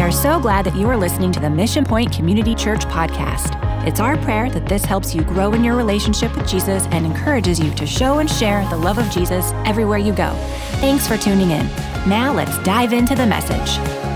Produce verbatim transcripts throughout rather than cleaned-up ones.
are so glad that you are listening to the Mission Point Community Church podcast. It's our prayer that this helps you grow in your relationship with Jesus and encourages you to show and share the love of Jesus everywhere you go. Thanks for tuning in. Now let's dive into the message.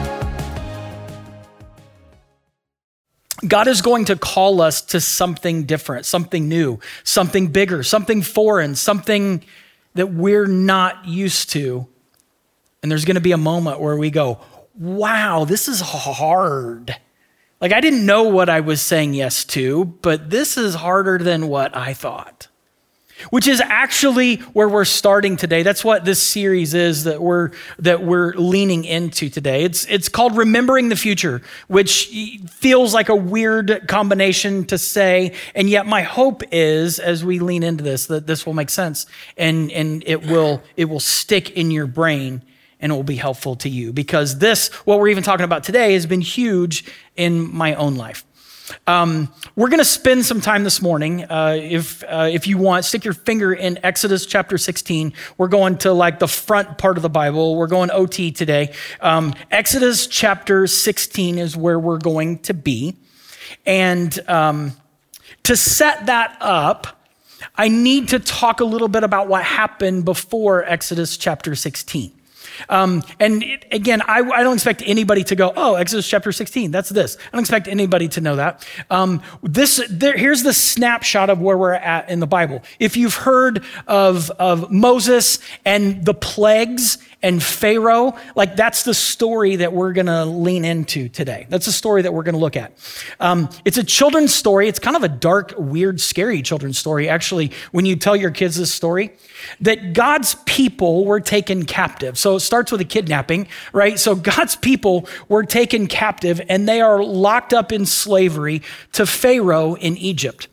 God is going to call us to something different, something new, something bigger, something foreign, something that we're not used to. And there's going to be a moment where we go, wow, this is hard. Like, I didn't know what I was saying yes to, but this is harder than what I thought. Which is actually where we're starting today. That's what this series is that we're that we're leaning into today. It's it's called Remembering the Future, which feels like a weird combination to say, and yet my hope is, as we lean into this, that this will make sense and and it will it will stick in your brain and it will be helpful to you, because this, what we're even talking about today, has been huge in my own life. Um, we're going to spend some time this morning. Uh, if uh, if you want, stick your finger in Exodus chapter sixteen. We're going to like the front part of the Bible. We're going O T today. Um, Exodus chapter sixteen is where we're going to be. And um, to set that up, I need to talk a little bit about what happened before Exodus chapter sixteen. Um, and it, again, I, I don't expect anybody to go, oh, Exodus chapter sixteen, that's this. I don't expect anybody to know that. Um, this there, here's the snapshot of where we're at in the Bible. If you've heard of, of Moses and the plagues and Pharaoh, like that's the story that we're going to lean into today. That's the story that we're going to look at. Um, it's a children's story. It's kind of a dark, weird, scary children's story, actually, when you tell your kids this story, that God's people were taken captive. So it starts with a kidnapping, right? So God's people were taken captive and they are locked up in slavery to Pharaoh in Egypt.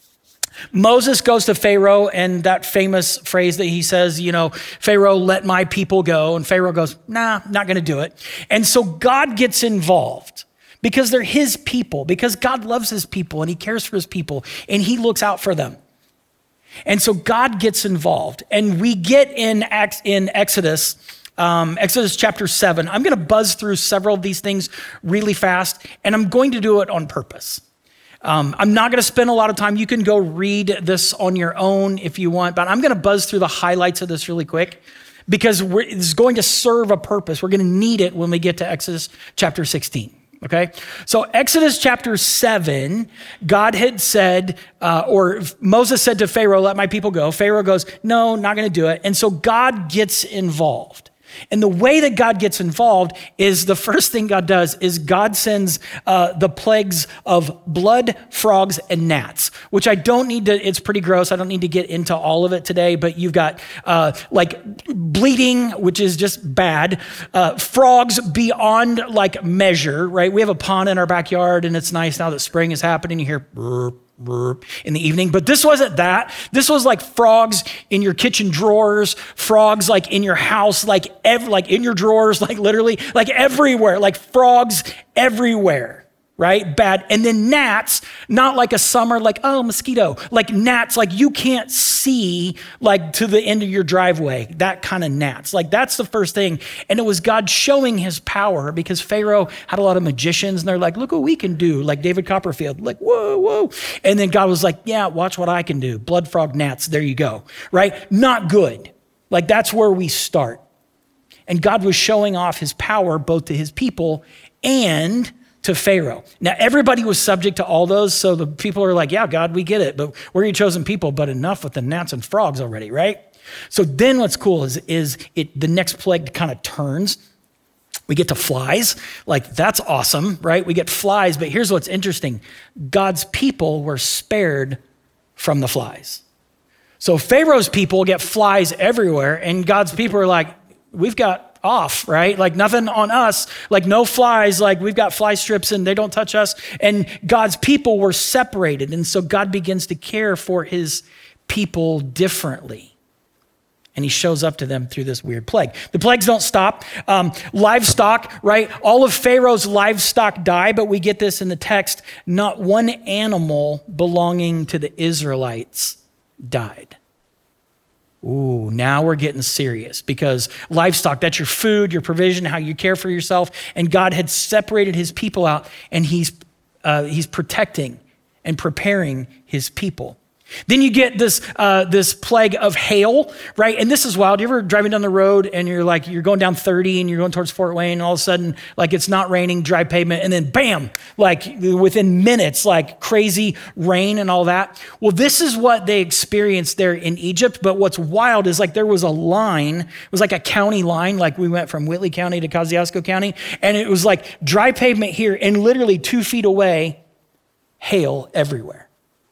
Moses goes to Pharaoh, and that famous phrase that he says, you know, Pharaoh, let my people go. And Pharaoh goes, nah, not going to do it. And so God gets involved because they're his people, because God loves his people and he cares for his people and he looks out for them. And so God gets involved, and we get in in Exodus, um, Exodus chapter seven. I'm going to buzz through several of these things really fast, and I'm going to do it on purpose. Um, I'm not going to spend a lot of time. You can go read this on your own if you want, but I'm going to buzz through the highlights of this really quick because we're, it's going to serve a purpose. We're going to need it when we get to Exodus chapter sixteen. Okay, so Exodus chapter seven, God had said, uh, or Moses said to Pharaoh, let my people go. Pharaoh goes, no, not going to do it. And so God gets involved. And the way that God gets involved is the first thing God does is God sends uh, the plagues of blood, frogs, and gnats, which I don't need to, it's pretty gross. I don't need to get into all of it today, but you've got uh, like bleeding, which is just bad, uh, frogs beyond like measure, right? We have a pond in our backyard and it's nice now that spring is happening. You hear burp, burp in the evening, but this wasn't that. This was like frogs in your kitchen drawers, frogs like in your house, like ev- like in your drawers, like literally, like everywhere, like frogs everywhere, right? Bad. And then gnats, not like a summer, like, oh, mosquito, like gnats, like you can't see like to the end of your driveway, that kind of gnats. Like that's the first thing. And it was God showing his power because Pharaoh had a lot of magicians and they're like, look what we can do. Like David Copperfield, like, whoa, whoa. And then God was like, yeah, watch what I can do. Blood, frog, gnats, there you go, right? Not good. Like that's where we start. And God was showing off his power both to his people and to Pharaoh. Now, everybody was subject to all those, so the people are like, yeah, God, we get it, but we're your chosen people, but enough with the gnats and frogs already, right? So then what's cool is, is it the next plague kind of turns. We get to flies. Like, that's awesome, right? We get flies, but here's what's interesting. God's people were spared from the flies. So Pharaoh's people get flies everywhere, and God's people are like, we've got off, right? Like nothing on us, like no flies, like we've got fly strips and they don't touch us. And God's people were separated. And so God begins to care for his people differently. And he shows up to them through this weird plague. The plagues don't stop. Um, livestock, right? All of Pharaoh's livestock die, but we get this in the text. Not one animal belonging to the Israelites died. Ooh, now we're getting serious, because livestock, that's your food, your provision, how you care for yourself. And God had separated his people out, and he's uh, he's protecting and preparing his people. Then you get this uh, this plague of hail, right? And this is wild. You ever driving down the road and you're like, you're going down thirty and you're going towards Fort Wayne, and all of a sudden, like, it's not raining, dry pavement, and then bam, like within minutes, like crazy rain and all that. Well, this is what they experienced there in Egypt. But what's wild is, like, there was a line, it was like a county line, like we went from Whitley County to Kosciuszko County, and it was like dry pavement here, and literally two feet away, hail everywhere.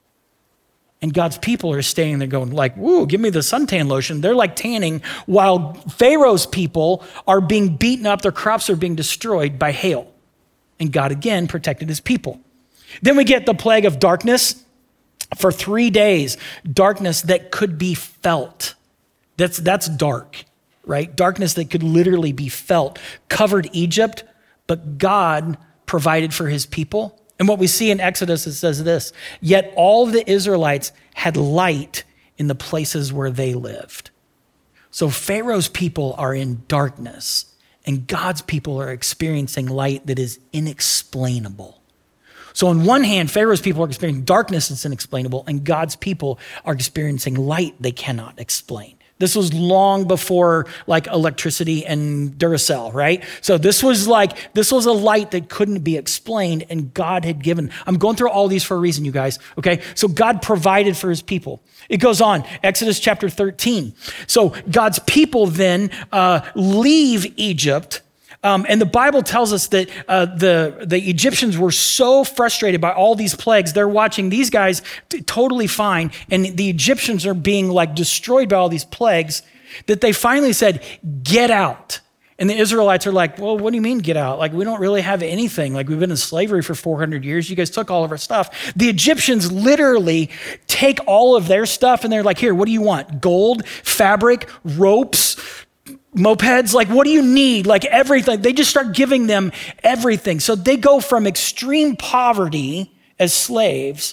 And God's people are staying there going like, woo, give me the suntan lotion. They're like tanning, while Pharaoh's people are being beaten up. Their crops are being destroyed by hail. And God again protected his people. Then we get the plague of darkness. For three days, darkness that could be felt. That's, that's dark, right? Darkness that could literally be felt covered Egypt, but God provided for his people. And what we see in Exodus, it says this: yet all the Israelites had light in the places where they lived. So Pharaoh's people are in darkness, and God's people are experiencing light that is inexplainable. So on one hand, Pharaoh's people are experiencing darkness that's inexplainable, and God's people are experiencing light they cannot explain. This was long before like electricity and Duracell, right? So this was like, this was a light that couldn't be explained, and God had given. I'm going through all these for a reason, you guys, okay? So God provided for his people. It goes on, Exodus chapter thirteen. So God's people then uh, leave Egypt. Um, and the Bible tells us that uh, the, the Egyptians were so frustrated by all these plagues. They're watching these guys t- totally fine, and the Egyptians are being like destroyed by all these plagues, that they finally said, get out. And the Israelites are like, well, what do you mean get out? Like, we don't really have anything. Like, we've been in slavery for four hundred years. You guys took all of our stuff. The Egyptians literally take all of their stuff, and they're like, here, what do you want? Gold, fabric, ropes, mopeds, like, what do you need? Like, everything. They just start giving them everything. So they go from extreme poverty as slaves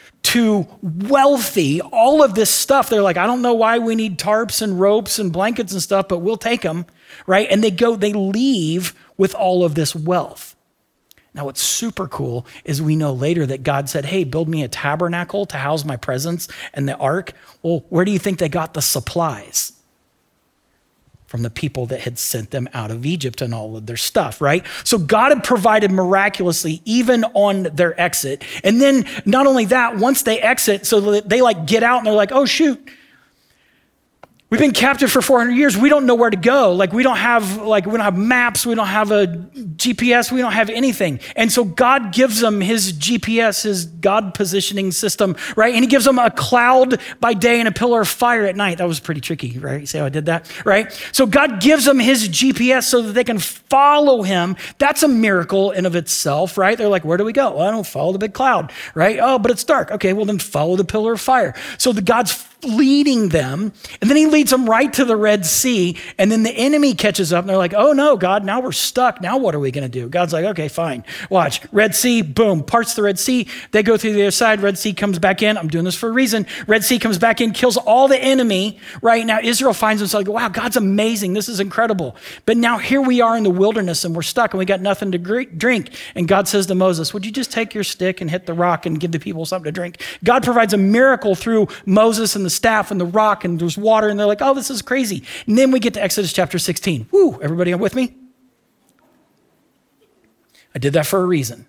to wealthy, all of this stuff. They're like, I don't know why we need tarps and ropes and blankets and stuff, but we'll take them, right? And they go, they leave with all of this wealth. Now, what's super cool is we know later that God said, hey, build me a tabernacle to house my presence and the ark. Well, where do you think they got the supplies? From the people that had sent them out of Egypt and all of their stuff, right? So God had provided miraculously even on their exit. And then not only that, once they exit, so that they like get out and they're like, oh shoot, we've been captive for four hundred years. We don't know where to go. Like, we don't have like, we don't have maps. We don't have a G P S. We don't have anything. And so God gives them his G P S, his God positioning system, right? And he gives them a cloud by day and a pillar of fire at night. That was pretty tricky, right? You see how I did that, right? So God gives them his G P S so that they can follow him. That's a miracle in of itself, right? They're like, where do we go? Well, I don't follow the big cloud, right? Oh, but it's dark. Okay, well then follow the pillar of fire. So the God's leading them, and then he leads them right to the Red Sea, and then the enemy catches up, and they're like, oh no, God, now we're stuck. Now what are we gonna do? God's like, okay, fine. Watch, Red Sea, boom, parts the Red Sea. They go through the other side, Red Sea comes back in. I'm doing this for a reason. Red Sea comes back in, kills all the enemy, right? Now Israel finds themselves like, wow, God's amazing. This is incredible. But now here we are in the wilderness, and we're stuck, and we got nothing to drink. And God says to Moses, would you just take your stick and hit the rock and give the people something to drink? God provides a miracle through Moses and the staff and the rock, and there's water, and they're like, oh, this is crazy. And then we get to Exodus chapter sixteen. Woo, everybody with me? I did that for a reason.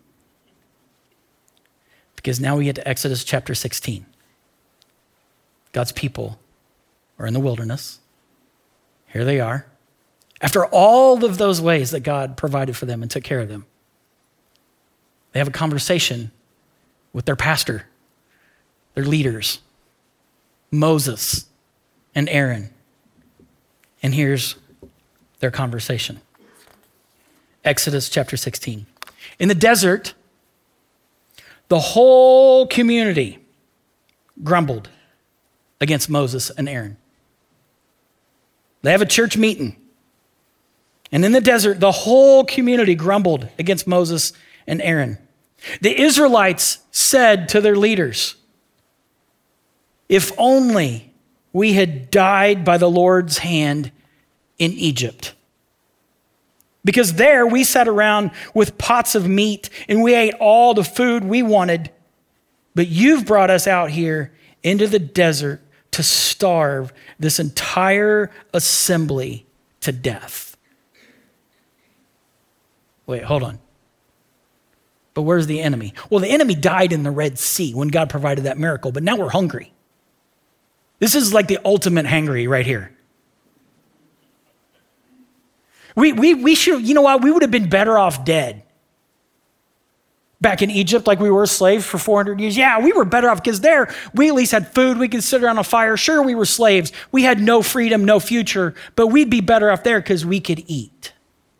Because now we get to Exodus chapter sixteen. God's people are in the wilderness. Here they are. After all of those ways that God provided for them and took care of them, they have a conversation with their pastor, their leaders, Moses and Aaron. And here's their conversation. Exodus chapter sixteen. In the desert, the whole community grumbled against Moses and Aaron. They have a church meeting. And in the desert, the whole community grumbled against Moses and Aaron. The Israelites said to their leaders, if only we had died by the Lord's hand in Egypt. Because there we sat around with pots of meat and we ate all the food we wanted. But you've brought us out here into the desert to starve this entire assembly to death. Wait, hold on. But where's the enemy? Well, the enemy died in the Red Sea when God provided that miracle, but now we're hungry. This is like the ultimate hangry right here. We, we, we should, you know what? We would have been better off dead. Back in Egypt, like we were slaves for four hundred years. Yeah, we were better off because there we at least had food. We could sit around a fire. Sure, we were slaves. We had no freedom, no future, but we'd be better off there because we could eat.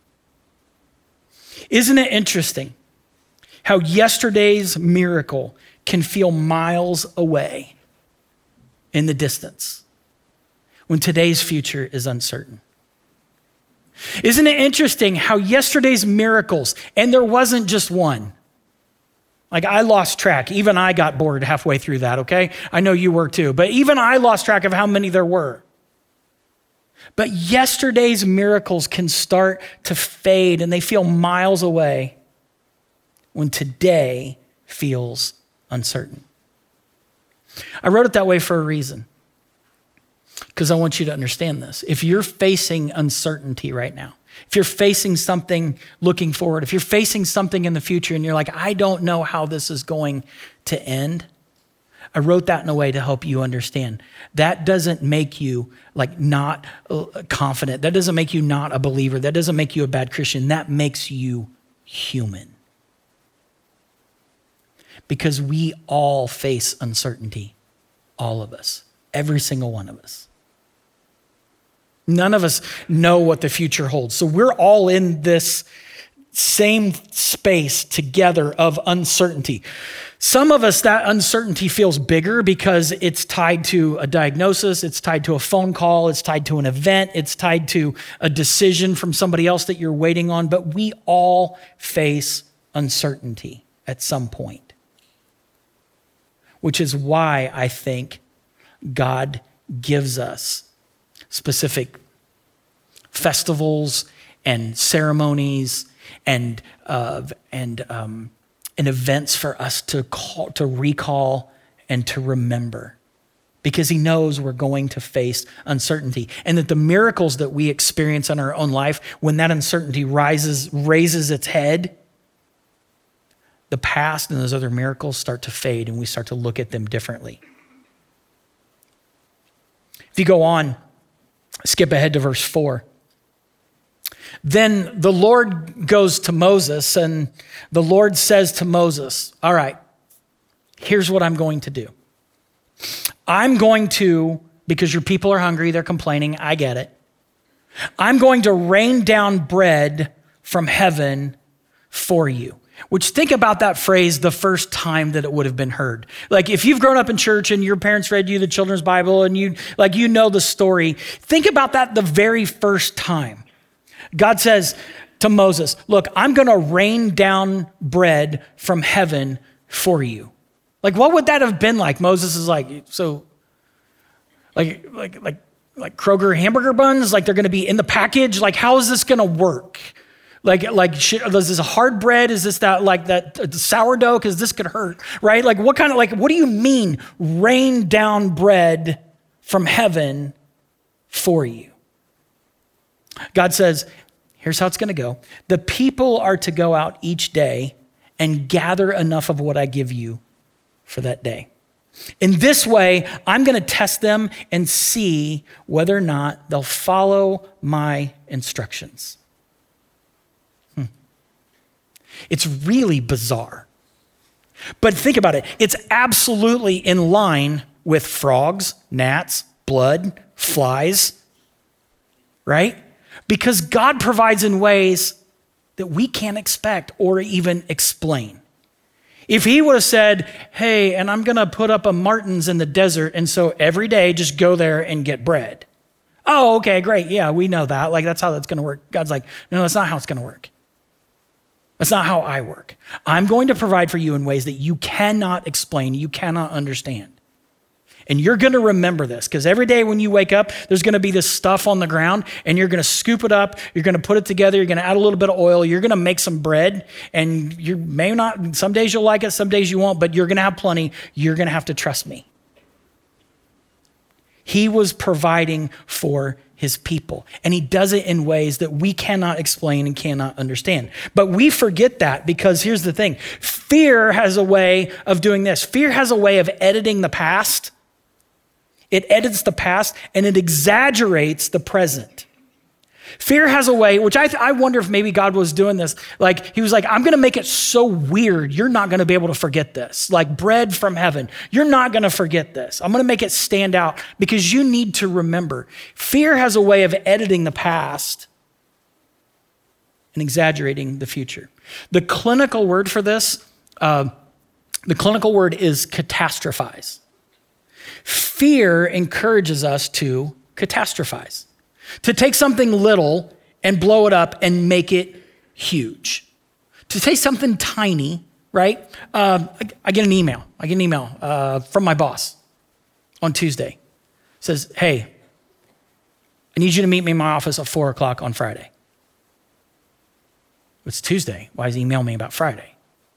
Isn't it interesting how yesterday's miracle can feel miles away in the distance when today's future is uncertain? Isn't it interesting how yesterday's miracles, and there wasn't just one. Like I lost track. Even I got bored halfway through that, okay? I know you were too, but even I lost track of how many there were. But yesterday's miracles can start to fade and they feel miles away when today feels uncertain. I wrote it that way for a reason, because I want you to understand this. If you're facing uncertainty right now, if you're facing something looking forward, if you're facing something in the future and you're like, I don't know how this is going to end, I wrote that in a way to help you understand. That doesn't make you like not confident. That doesn't make you not a believer. That doesn't make you a bad Christian. That makes you human. Because we all face uncertainty, all of us, every single one of us. None of us know what the future holds. So we're all in this same space together of uncertainty. Some of us, that uncertainty feels bigger because it's tied to a diagnosis, it's tied to a phone call, it's tied to an event, it's tied to a decision from somebody else that you're waiting on, but we all face uncertainty at some point. Which is why I think God gives us specific festivals and ceremonies and uh, and um, and events for us to call, to recall and to remember, because he knows we're going to face uncertainty, and that the miracles that we experience in our own life, when that uncertainty rises raises its head, the past and those other miracles start to fade, and we start to look at them differently. If you go on, skip ahead to verse four. Then the Lord goes to Moses, and the Lord says to Moses, all right, here's what I'm going to do. I'm going to, because your people are hungry, they're complaining, I get it. I'm going to rain down bread from heaven for you. Which, think about that phrase the first time that it would have been heard. Like if you've grown up in church and your parents read you the children's Bible and you like you know the story, think about that the very first time. God says to Moses, look, I'm going to rain down bread from heaven for you. Like what would that have been like? Moses is like, so like like like like Kroger hamburger buns, like they're going to be in the package? Like how is this going to work? Like, like, is this a hard bread? Is this that, like that uh, sourdough? Because this could hurt, right? Like, what kind of, like, what do you mean rain down bread from heaven for you? God says, here's how it's going to go. The people are to go out each day and gather enough of what I give you for that day. In this way, I'm going to test them and see whether or not they'll follow my instructions. It's really bizarre. But think about it. It's absolutely in line with frogs, gnats, blood, flies, right? Because God provides in ways that we can't expect or even explain. If he would have said, hey, and I'm going to put up a Martin's in the desert, and so every day just go there and get bread. Oh, okay, great. Yeah, we know that. Like, that's how that's going to work. God's like, no, that's not how it's going to work. That's not how I work. I'm going to provide for you in ways that you cannot explain, you cannot understand. And you're going to remember this because every day when you wake up, there's going to be this stuff on the ground and you're going to scoop it up. You're going to put it together. You're going to add a little bit of oil. You're going to make some bread and you may not, some days you'll like it, some days you won't, but you're going to have plenty. You're going to have to trust me. He was providing for his people. And he does it in ways that we cannot explain and cannot understand. But we forget that because here's the thing. Fear has a way of doing this. Fear has a way of editing the past. It edits the past and it exaggerates the present. Fear has a way, which I, I wonder if maybe God was doing this. Like he was like, I'm going to make it so weird. You're not going to be able to forget this. Like bread from heaven. You're not going to forget this. I'm going to make it stand out because you need to remember. Fear has a way of editing the past and exaggerating the future. The clinical word for this, uh, the clinical word is catastrophize. Fear encourages us to catastrophize. To take something little and blow it up and make it huge. To take something tiny, right? Uh, I, I get an email. I get an email uh, from my boss on Tuesday. It says, hey, I need you to meet me in my office at four o'clock on Friday. It's Tuesday. Why is he emailing me about Friday?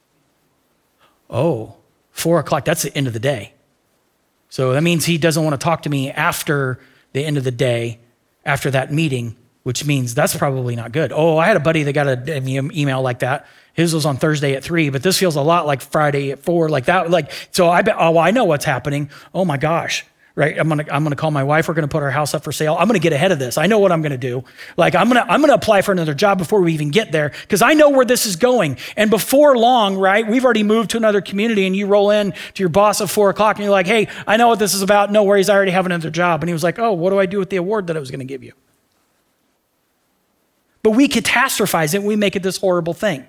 Oh, four o'clock, that's the end of the day. So that means he doesn't want to talk to me after the end of the day, after that meeting, which means that's probably not good. Oh, I had a buddy that got an email like that. His was on Thursday at three, but this feels a lot like Friday at four, like that. Like, so I bet, oh, I know what's happening. Oh my gosh, right? I'm gonna, I'm gonna call my wife. We're gonna put our house up for sale. I'm gonna get ahead of this. I know what I'm gonna do. Like, I'm gonna, I'm gonna apply for another job before we even get there because I know where this is going. And before long, right? We've already moved to another community, and you roll in to your boss at four o'clock, and you're like, "Hey, I know what this is about. No worries, I already have another job." And he was like, "Oh, what do I do with the award that I was gonna give you?" But we catastrophize it. We make it this horrible thing.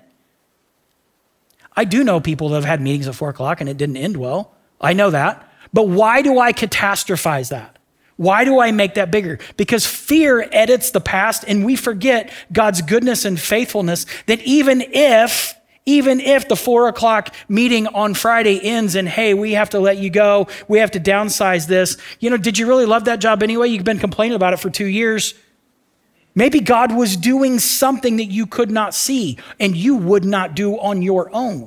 I do know people that have had meetings at four o'clock and it didn't end well. I know that. But why do I catastrophize that? Why do I make that bigger? Because fear edits the past and we forget God's goodness and faithfulness that even if, even if the four o'clock meeting on Friday ends and, hey, we have to let you go, we have to downsize this. You know, did you really love that job anyway? You've been complaining about it for two years. Maybe God was doing something that you could not see and you would not do on your own.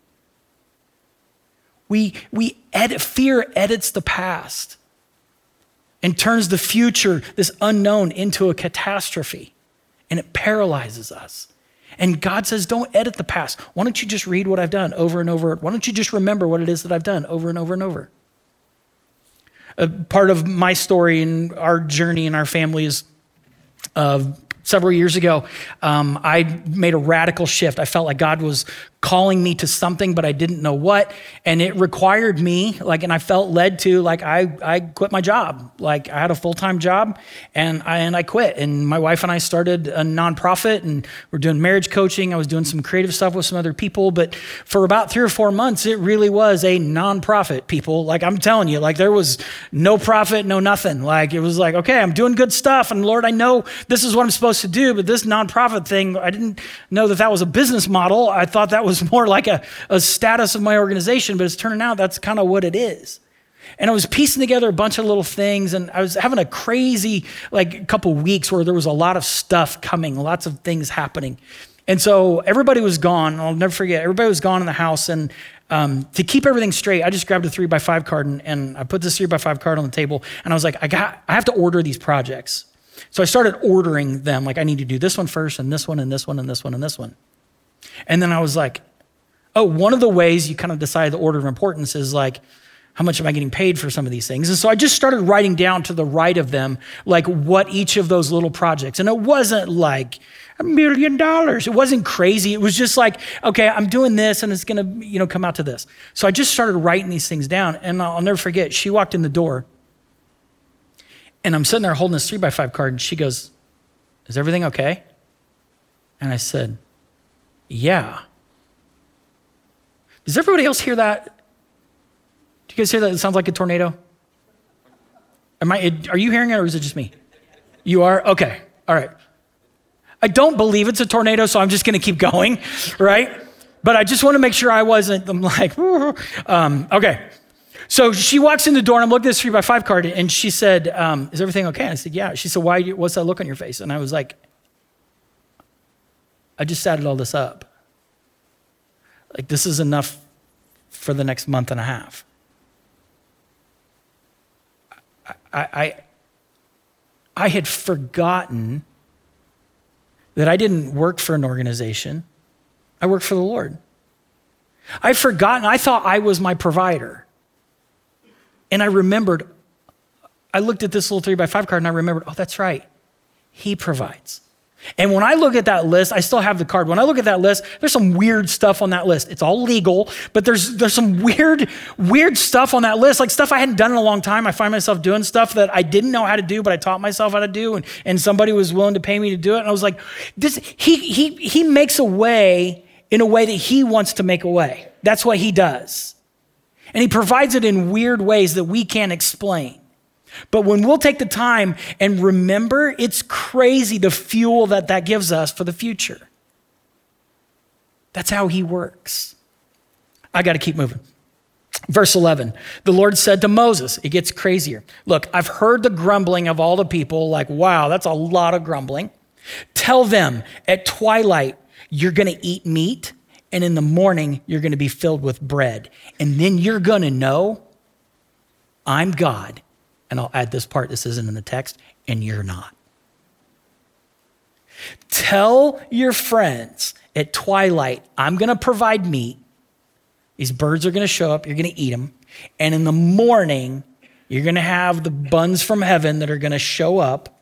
We, we edit, fear edits the past and turns the future, this unknown, into a catastrophe, and it paralyzes us. And God says, don't edit the past. Why don't you just read what I've done over and over? Why don't you just remember what it is that I've done over and over and over? A part of my story and our journey in our family is uh, several years ago, um, I made a radical shift. I felt like God was calling me to something, but I didn't know what. And it required me, like, and I felt led to, like, I, I quit my job. Like, I had a full-time job and I, and I quit. And my wife and I started a nonprofit and we're doing marriage coaching. I was doing some creative stuff with some other people, but for about three or four months, it really was a nonprofit, people. Like, I'm telling you, like, there was no profit, no nothing. Like, it was like, okay, I'm doing good stuff. And Lord, I know this is what I'm supposed to do, but this nonprofit thing, I didn't know that that was a business model. I thought that was more like a, a status of my organization, but it's turning out that's kind of what it is. And I was piecing together a bunch of little things, and I was having a crazy, like, couple weeks where there was a lot of stuff coming, lots of things happening. And so everybody was gone. I'll never forget. Everybody was gone in the house. And um, to keep everything straight, I just grabbed a three by five card and, and I put this three by five card on the table. And I was like, I got, I have to order these projects. So I started ordering them. Like, I need to do this one first and this one and this one and this one and this one. And then I was like, oh, one of the ways you kind of decide the order of importance is like, how much am I getting paid for some of these things? And so I just started writing down to the right of them, like what each of those little projects. And it wasn't like a million dollars. It wasn't crazy. It was just like, okay, I'm doing this and it's going to, you know, come out to this. So I just started writing these things down. And I'll never forget, she walked in the door and I'm sitting there holding this three by five card and she goes, is everything okay? And I said, yeah. Does everybody else hear that? Do you guys hear that? It sounds like a tornado. Am I, are you hearing it or is it just me? You are? Okay. All right. I don't believe it's a tornado, so I'm just going to keep going, right? But I just want to make sure I wasn't, I'm like, um, okay. So she walks in the door and I'm looking at this three by five card and she said, um, is everything okay? And I said, yeah. She said, why, what's that look on your face? And I was like, I just added all this up. Like, this is enough for the next month and a half. I, I, I had forgotten that I didn't work for an organization. I worked for the Lord. I'd forgotten, I thought I was my provider. And I remembered, I looked at this little three by five card and I remembered, oh, that's right. He provides. And when I look at that list, I still have the card. When I look at that list, there's some weird stuff on that list. It's all legal, but there's there's some weird, weird stuff on that list, like stuff I hadn't done in a long time. I find myself doing stuff that I didn't know how to do, but I taught myself how to do, and, and somebody was willing to pay me to do it. And I was like, this, he he he makes a way in a way that he wants to make a way. That's what he does. And he provides it in weird ways that we can't explain. But when we'll take the time and remember, it's crazy the fuel that that gives us for the future. That's how he works. I got to keep moving. Verse eleven, the Lord said to Moses, it gets crazier. Look, I've heard the grumbling of all the people, like, wow, that's a lot of grumbling. Tell them at twilight, you're going to eat meat, and in the morning, you're going to be filled with bread. And then you're going to know I'm God. And I'll add this part, this isn't in the text, and you're not. Tell your friends at twilight, I'm going to provide meat. These birds are going to show up. You're going to eat them. And in the morning, you're going to have the buns from heaven that are going to show up.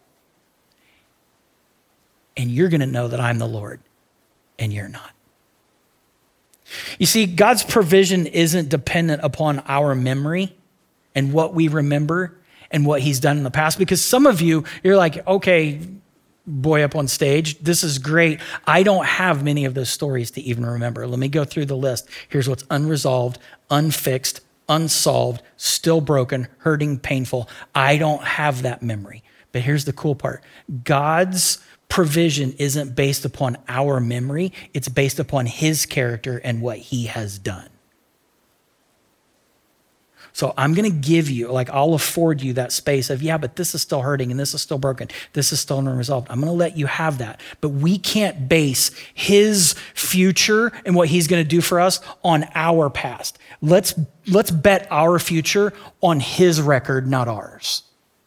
And you're going to know that I'm the Lord, and you're not. You see, God's provision isn't dependent upon our memory and what we remember and what he's done in the past. Because some of you, you're like, okay, boy up on stage, this is great. I don't have many of those stories to even remember. Let me go through the list. Here's what's unresolved, unfixed, unsolved, still broken, hurting, painful. I don't have that memory. But here's the cool part. God's provision isn't based upon our memory. It's based upon his character and what he has done. So I'm going to give you, like I'll afford you that space of, yeah, but this is still hurting and this is still broken. This is still unresolved. I'm going to let you have that. But we can't base his future and what he's going to do for us on our past. Let's, let's bet our future on his record, not ours.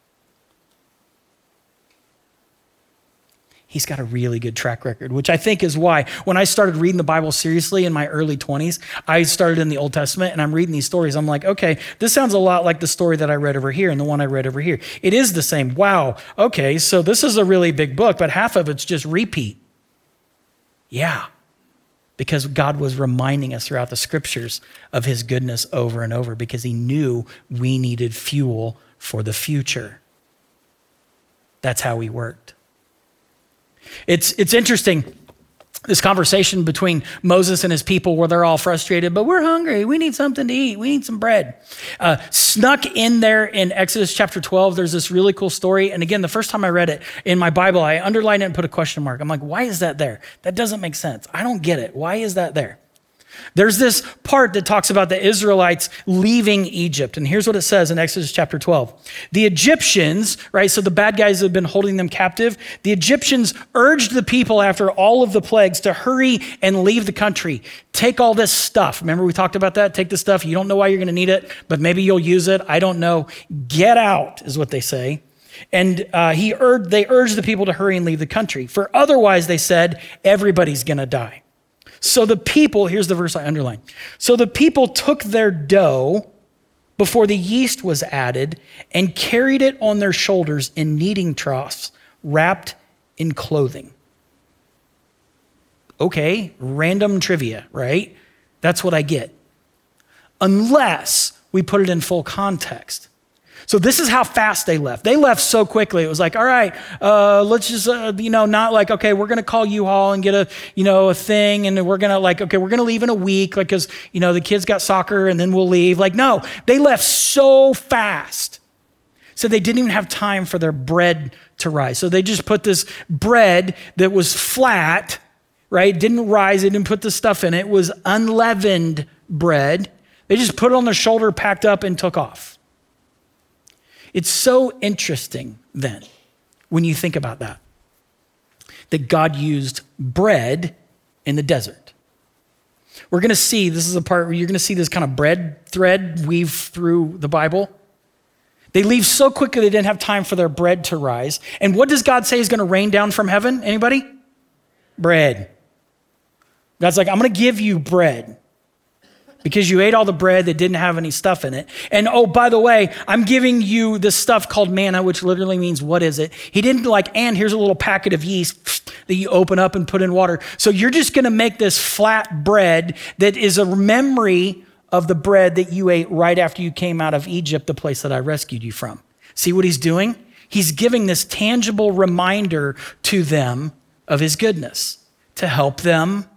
He's got a really good track record, which I think is why when I started reading the Bible seriously in my early twenties, I started in the Old Testament and I'm reading these stories. I'm like, okay, this sounds a lot like the story that I read over here and the one I read over here. It is the same. Wow. Okay. So this is a really big book, but half of it's just repeat. Yeah. Because God was reminding us throughout the scriptures of his goodness over and over because he knew we needed fuel for the future. That's how he worked. It's it's interesting, this conversation between Moses and his people where they're all frustrated, but we're hungry. We need something to eat. We need some bread. Uh, snuck in there in Exodus chapter twelve, there's this really cool story. And again, the first time I read it in my Bible, I underlined it and put a question mark. I'm like, why is that there? That doesn't make sense. I don't get it. Why is that there? There's this part that talks about the Israelites leaving Egypt. And here's what it says in Exodus chapter twelve. The Egyptians, right, so the bad guys have been holding them captive. The Egyptians urged the people after all of the plagues to hurry and leave the country. Take all this stuff. Remember we talked about that? Take the stuff. You don't know why you're going to need it, but maybe you'll use it. I don't know. Get out is what they say. And uh, he urged, they urged the people to hurry and leave the country. For otherwise, they said, everybody's going to die. So the people, here's the verse I underlined. So the people took their dough before the yeast was added and carried it on their shoulders in kneading troughs wrapped in clothing. Okay, random trivia, right? That's what I get. Unless we put it in full context. So this is how fast they left. They left so quickly. It was like, all right, uh, let's just, uh, you know, not like, okay, we're going to call U-Haul and get a, you know, a thing. And we're going to like, okay, we're going to leave in a week. Like, cause you know, the kids got soccer and then we'll leave. Like, no, they left so fast. So they didn't even have time for their bread to rise. So they just put this bread that was flat, right? Didn't rise. They didn't put the stuff in it. It was unleavened bread. They just put it on their shoulder, packed up, and took off. It's so interesting then, when you think about that, that God used bread in the desert. We're going to see, this is a part where you're going to see this kind of bread thread weave through the Bible. They leave so quickly they didn't have time for their bread to rise. And what does God say is going to rain down from heaven? Anybody? Bread. God's like, I'm going to give you bread because you ate all the bread that didn't have any stuff in it. And oh, by the way, I'm giving you this stuff called manna, which literally means, what is it? He didn't like, and here's a little packet of yeast that you open up and put in water. So you're just going to make this flat bread that is a memory of the bread that you ate right after you came out of Egypt, the place that I rescued you from. See what he's doing? He's giving this tangible reminder to them of his goodness to help them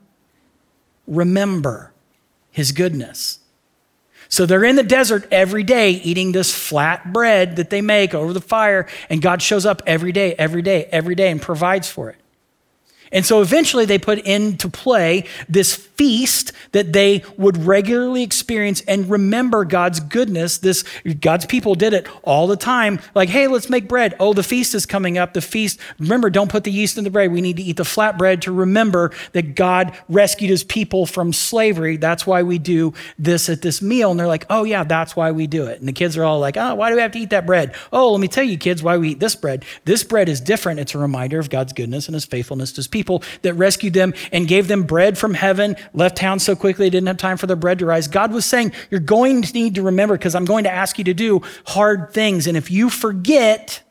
remember his goodness. So they're in the desert every day eating this flat bread that they make over the fire, and God shows up every day, every day, every day and provides for it. And so eventually they put into play this feast that they would regularly experience and remember God's goodness. This God's people did it all the time. Like, hey, let's make bread. Oh, the feast is coming up. The feast. Remember, don't put the yeast in the bread. We need to eat the flat bread to remember that God rescued his people from slavery. That's why we do this at this meal. And they're like, oh yeah, that's why we do it. And the kids are all like, oh, why do we have to eat that bread? Oh, let me tell you, kids, why we eat this bread. This bread is different. It's a reminder of God's goodness and his faithfulness to his people. People that rescued them and gave them bread from heaven, left town so quickly they didn't have time for their bread to rise. God was saying, you're going to need to remember because I'm going to ask you to do hard things. And if you forget,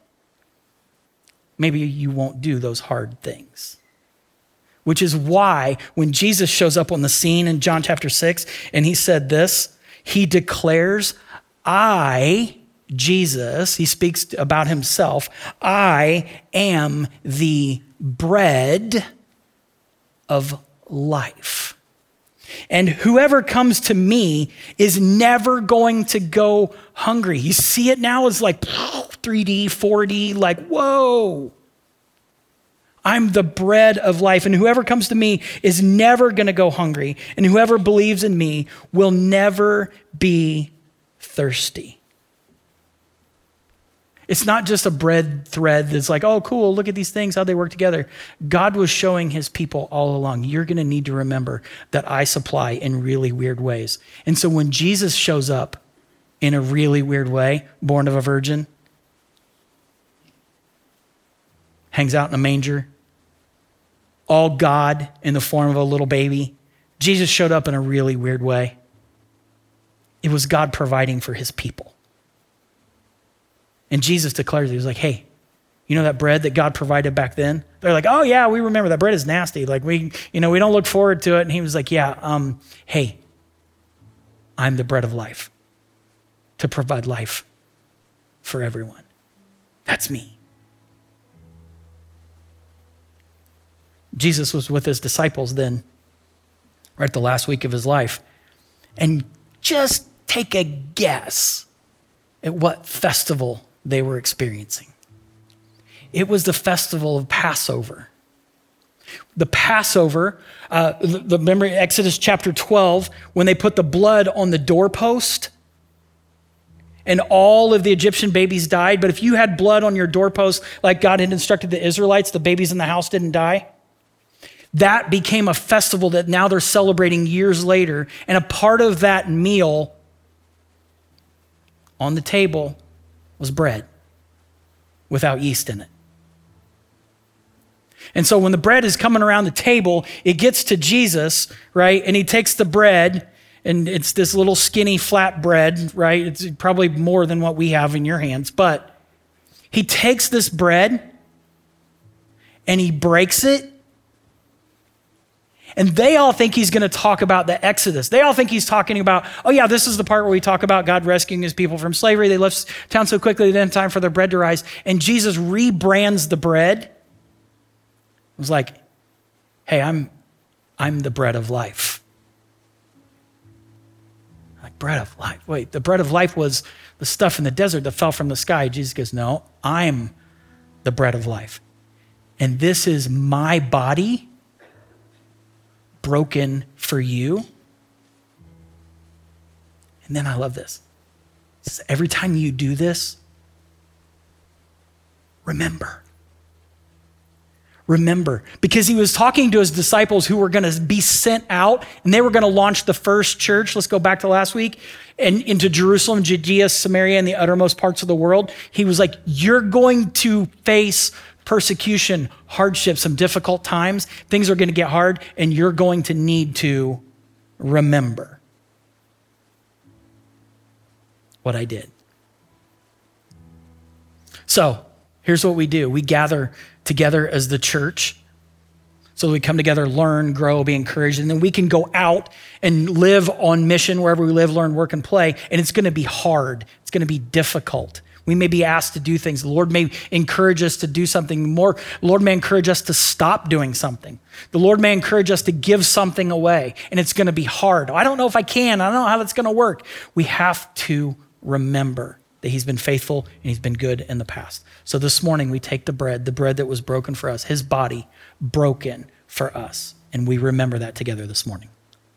maybe you won't do those hard things. Which is why when Jesus shows up on the scene in John chapter six, and he said this, he declares, I, Jesus, he speaks about himself, I am the bread of life. And whoever comes to me is never going to go hungry. You see it now? It's like three D, four D, like, whoa. I'm the bread of life. And whoever comes to me is never going to go hungry. And whoever believes in me will never be thirsty. It's not just a bread thread that's like, oh, cool, look at these things, how they work together. God was showing his people all along, you're going to need to remember that I supply in really weird ways. And so when Jesus shows up in a really weird way, born of a virgin, hangs out in a manger, all God in the form of a little baby, Jesus showed up in a really weird way. It was God providing for his people. And Jesus declares, he was like, hey, you know that bread that God provided back then? They're like, oh yeah, we remember that bread is nasty. Like we, you know, we don't look forward to it. And he was like, yeah, um, hey, I'm the bread of life to provide life for everyone. That's me. Jesus was with his disciples then, right the last week of his life. And just take a guess at what festival they were experiencing. It was the festival of Passover. The Passover, uh, the, the, remember Exodus chapter twelve, when they put the blood on the doorpost and all of the Egyptian babies died. But if you had blood on your doorpost, like God had instructed the Israelites, the babies in the house didn't die. That became a festival that now they're celebrating years later. And a part of that meal on the table was bread without yeast in it. And so when the bread is coming around the table, it gets to Jesus, right? And he takes the bread, and it's this little skinny flat bread, right? It's probably more than what we have in your hands, but he takes this bread and he breaks it. And they all think he's going to talk about the Exodus. They all think he's talking about, oh yeah, this is the part where we talk about God rescuing his people from slavery. They left town so quickly they didn't have time for their bread to rise. And Jesus rebrands the bread. It was like, hey, I'm, I'm the bread of life. Like, bread of life. Wait, the bread of life was the stuff in the desert that fell from the sky. Jesus goes, no, I'm the bread of life. And this is my body broken for you. And then I love this. He says, every time you do this, remember. Remember, because he was talking to his disciples who were going to be sent out and they were going to launch the first church. Let's go back to last week and into Jerusalem, Judea, Samaria, and the uttermost parts of the world. He was like, you're going to face persecution, hardship, some difficult times. Things are going to get hard and you're going to need to remember what I did. So here's what we do. We gather together as the church. So we come together, learn, grow, be encouraged, and then we can go out and live on mission wherever we live, learn, work, and play. And it's going to be hard. It's going to be difficult. We may be asked to do things. The Lord may encourage us to do something more. The Lord may encourage us to stop doing something. The Lord may encourage us to give something away, and it's going to be hard. I don't know if I can. I don't know how that's going to work. We have to remember that he's been faithful and he's been good in the past. So this morning we take the bread, the bread that was broken for us, his body broken for us, and we remember that together this morning.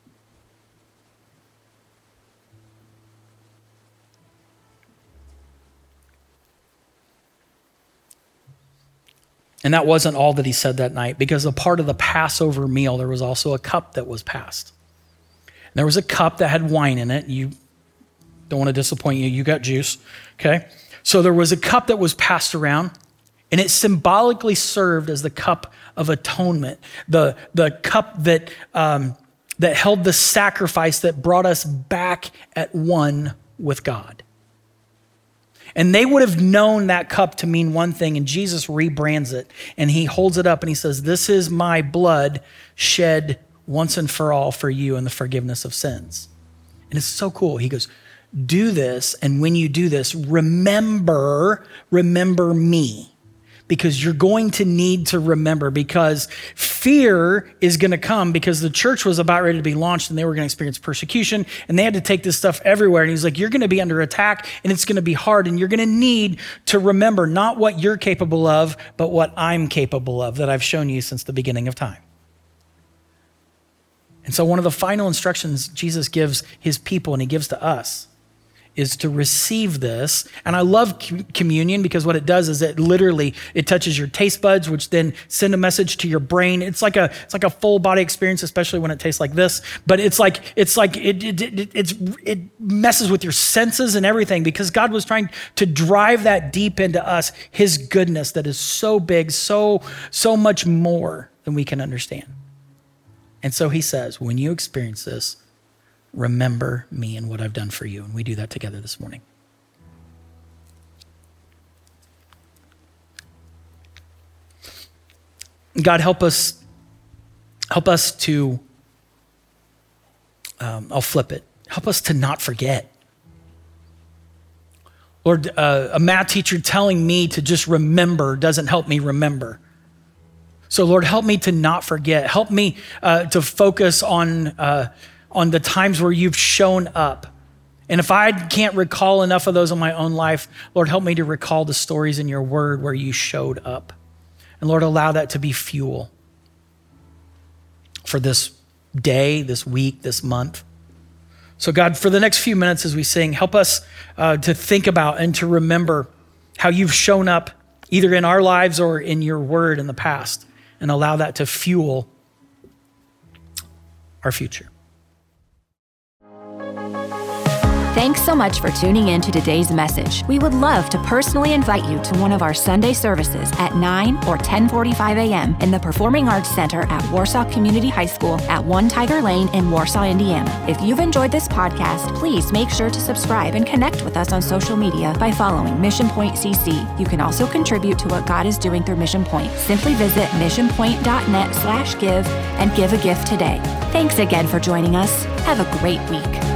And that wasn't all that he said that night, because a part of the Passover meal, there was also a cup that was passed. And there was a cup that had wine in it. You don't want to disappoint you. You got juice, okay? So there was a cup that was passed around, and it symbolically served as the cup of atonement, the, the cup that, um, that held the sacrifice that brought us back at one with God. And they would have known that cup to mean one thing, and Jesus rebrands it, and he holds it up and he says, this is my blood shed once and for all for you in the forgiveness of sins. And it's so cool. He goes, do this, and when you do this, remember, remember me, because you're going to need to remember, because fear is going to come, because the church was about ready to be launched and they were going to experience persecution and they had to take this stuff everywhere. And he's like, you're going to be under attack and it's going to be hard, and you're going to need to remember not what you're capable of, but what I'm capable of, that I've shown you since the beginning of time. And so one of the final instructions Jesus gives his people, and he gives to us, is to receive this. And I love communion because what it does is it literally, it touches your taste buds, which then send a message to your brain. It's like a, it's like a full body experience, especially when it tastes like this. But it's like, it's like, it, it, it, it's, it messes with your senses and everything, because God was trying to drive that deep into us, his goodness that is so big, so, so much more than we can understand. And so he says, when you experience this, remember me and what I've done for you. And we do that together this morning. God, help us, help us to, um, I'll flip it. Help us to not forget. Lord, uh, a math teacher telling me to just remember doesn't help me remember. So Lord, help me to not forget. Help me uh, to focus on uh, on the times where you've shown up. And if I can't recall enough of those in my own life, Lord, help me to recall the stories in your word where you showed up. And Lord, allow that to be fuel for this day, this week, this month. So God, for the next few minutes as we sing, help us uh, to think about and to remember how you've shown up either in our lives or in your word in the past, and allow that to fuel our future. Thanks so much for tuning in to today's message. We would love to personally invite you to one of our Sunday services at nine or ten forty-five a.m. in the Performing Arts Center at Warsaw Community High School at One Tiger Lane in Warsaw, Indiana. If you've enjoyed this podcast, please make sure to subscribe and connect with us on social media by following Mission Point C C. You can also contribute to what God is doing through Mission Point. Simply visit missionpoint.net slash give and give a gift today. Thanks again for joining us. Have a great week.